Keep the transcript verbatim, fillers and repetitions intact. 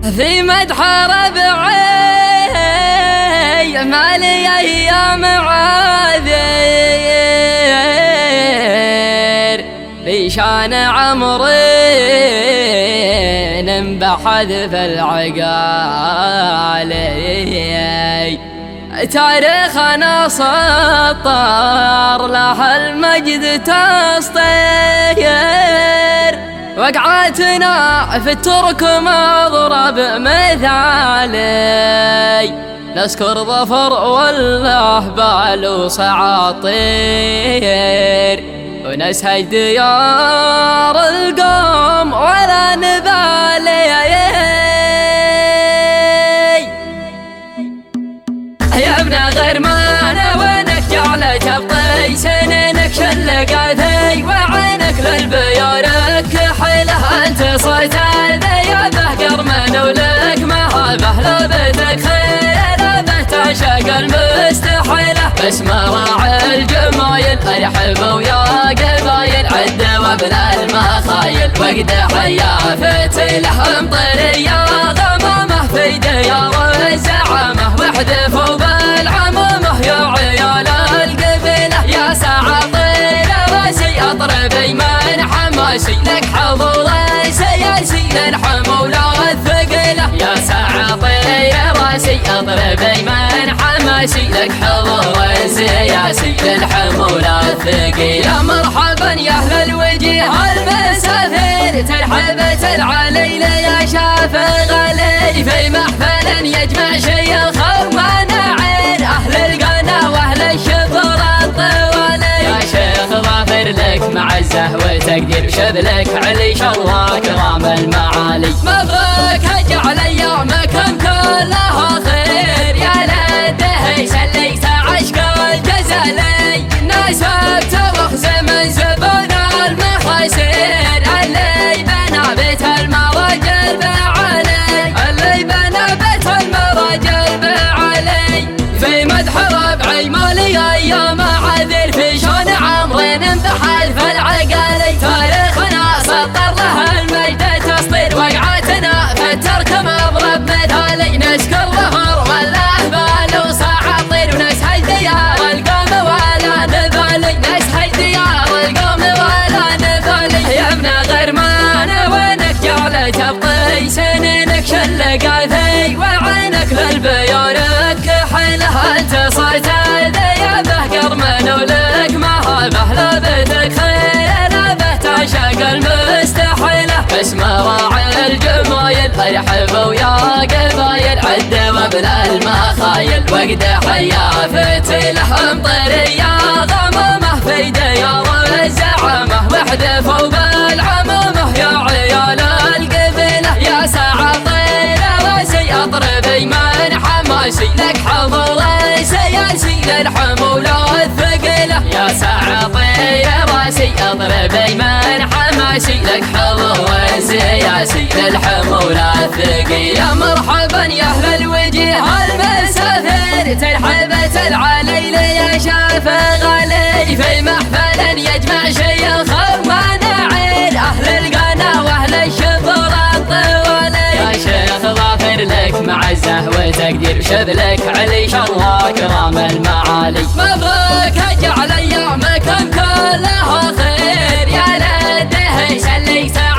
في مدح ربعي ما لي أيام عاذر بشان عمرين بحذف العقالي تاريخنا سطر له المجد تسطير وقعاتنا في الترك مضرب مثالي نذكر ظفر والأهبال وصعاطير ونسهج ديار القوم ولا نبالي يا ابن غرمان وينك جعلت ابطي سنينك شلقاتي وعينك للبيارك كحيله انت صيت الذيابه قرمن ولك مهابه لبتك خيله تعشق المستحيله بس مراعي الجمايل ارحب ويا قبايل عد وابن المخايل وقد حيا فتيله مطريه غمامه في ديار الزعامه واحدفوا بالعمامه يا عيال القبيله يا سعاطيل راسي اطربي من حماسي لك حضور سياسي للحمولة الثقيله يا سعاطيل راسي اطربي من حماسي لك حضور سياسي للحمولة الثقيله مرحبا يا اهل الوجيه المسافر ترحبت العليل يا شافق علي في محفل يجمع شيخ ومناعين اهل القنا واهل الشبر الطوالي يا شيخ ظافر لك معزه وتقدير شبلك علي شالله كرام المعالي مبروك اجعل ايامكم كلها خير يا لده سليت عشق الجزالي ناسبت وخزم زبون المخاسر اللي بنى بيت المراجل بعلي اللي بنى بيت المراجل بعلي في مدح ربعي مالي ايام عذر في شون عمرين بحلف العقالي تاريخنا سطر له المجد تسطير وقعاتنا في الترك مضرب مثالي نشكر ظهر والاهبال وصعاطير ونسهج ديار القوم ولا نبالي نسهج ديار القوم ولا نبالي يا ابن غرمان وينك جعلت ابطي سنينك شلقاتي وعينك للبيارك كحيله انت صيت الذيابه قرمن ولك مهابه لبتك خيله به تعشق المستحيله بس مراعي الجمايل ارحب ويا قبايل عد وابن المخايل وقد حيا فتيله مطريه غمامه في ديار الزعامه واحدفوا بالعمامه يا عيال القبيله يا سعاطيل راسي اطربي من حماسي لك حضور سياسي للحمولة الثقيله يا سعاطيل راسي اطربي من حماسي لك حضور سياسي للحمولة الثقيله مرحبا يا اهل الوجيه المسافر ترحبت العليل يا شافق علي في محفل يجمع شيخ ومناعين اهل القنا واهل الشبر الطوالي يا شيخ ظافر لك معزه وتقدير شبلك علي شالله كرام المعالي مبروك اجعل ايامكم كلها خير يا لده سليت